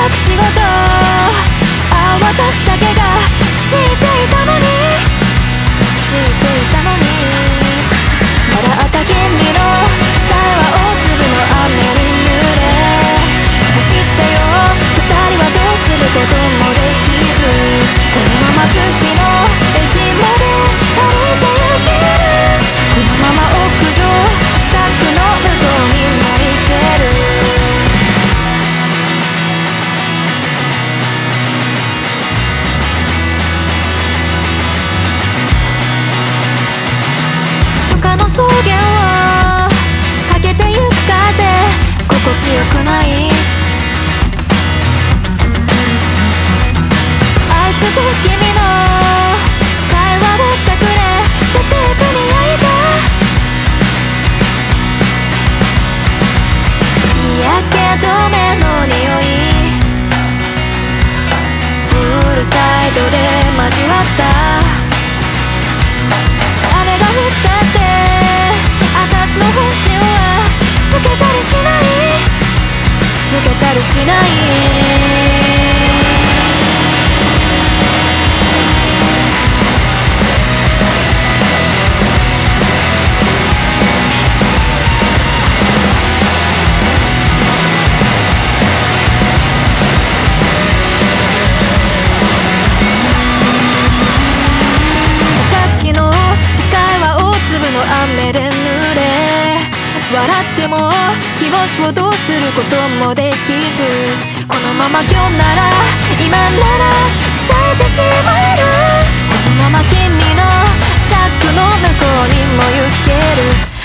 仕事、私だけが知っていたのに、笑った君の額は大粒の雨に濡れ、走ってよ二人はどうすることもできず、このまま月の駅まで歩いて行ける、このまま屋上柵の向こうに泣いてる。初夏の草原をかけてゆく風、心地よくない。あいつと君の会話を隠れてテープに焼いた、日焼け止めの匂い、プールサイドで交わった。雨が降ったって私の本心は透けたりしない、透けたりしない。私の視界は大粒の雨で濡れ、笑っても気持ちをどうすることもできず、このまま今日なら今なら伝えてしまえる、このまま君の柵の向こうにも行ける。